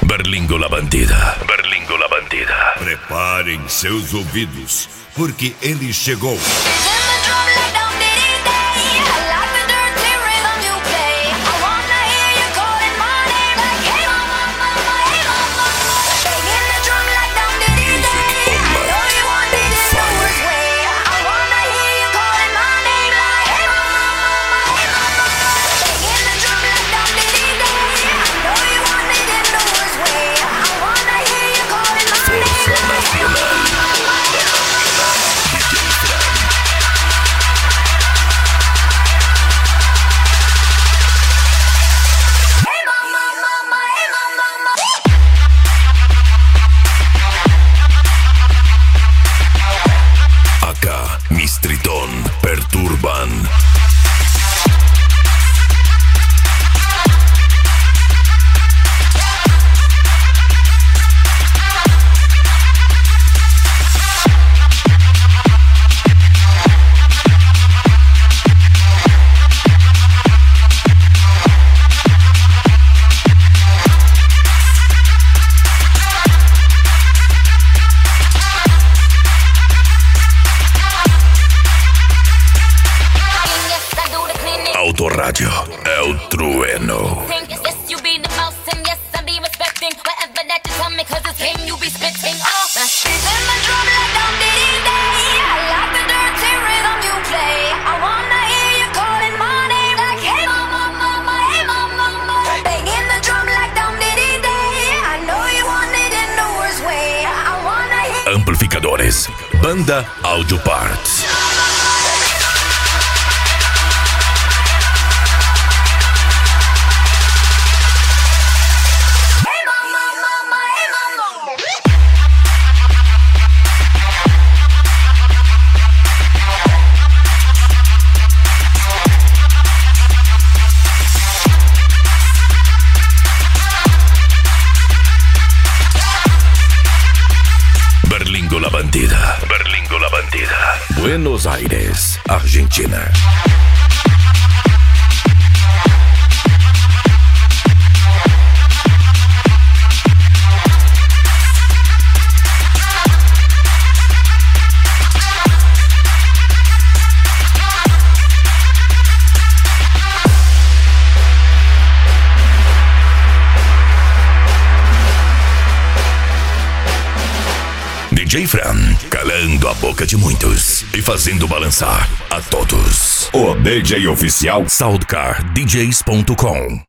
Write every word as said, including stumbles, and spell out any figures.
Berlingo la Bandida. Berlingo la Bandida. Preparem seus ouvidos, porque ele chegou. Mistritón perturban. Autorádio é o trueno. Amplificadores Banda Audio Parts. Berlingo la Bandida. Berlingo la Bandida. Buenos Aires, Argentina. D J Fran, calando a boca de muitos e fazendo balançar a todos. O D J oficial soundcar d js ponto com.